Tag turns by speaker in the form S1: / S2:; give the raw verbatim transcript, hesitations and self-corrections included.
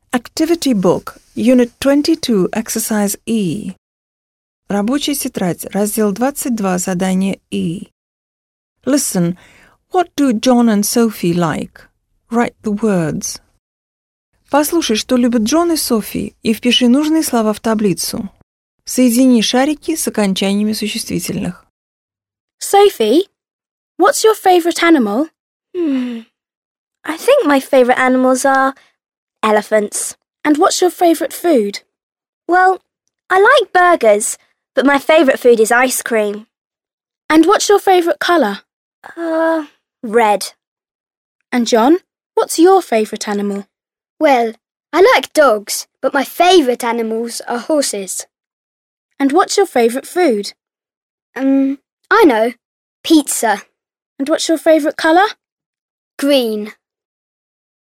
S1: Activity Book, Unit twenty-two, Exercise E. Рабочая тетрадь, раздел двадцать два, задание E. Listen, what do John and Sophie like? Write the words. Послушай, что любят Джон и Софи, и впиши нужные слова в таблицу. Соедини шарики с окончаниями существительных.
S2: Sophie, what's your favourite animal?
S3: Hmm. I think my favourite animals are elephants.
S2: And what's your favourite food?
S3: Well, I like burgers, but my favourite food is ice cream.
S2: And what's your favourite colour?
S3: Uh, red.
S2: And John, what's your favourite animal?
S4: Well, I like dogs, but my favourite animals are horses.
S2: And what's your favourite food?
S4: Um, I know. Pizza.
S2: And what's your favourite colour?
S4: Green.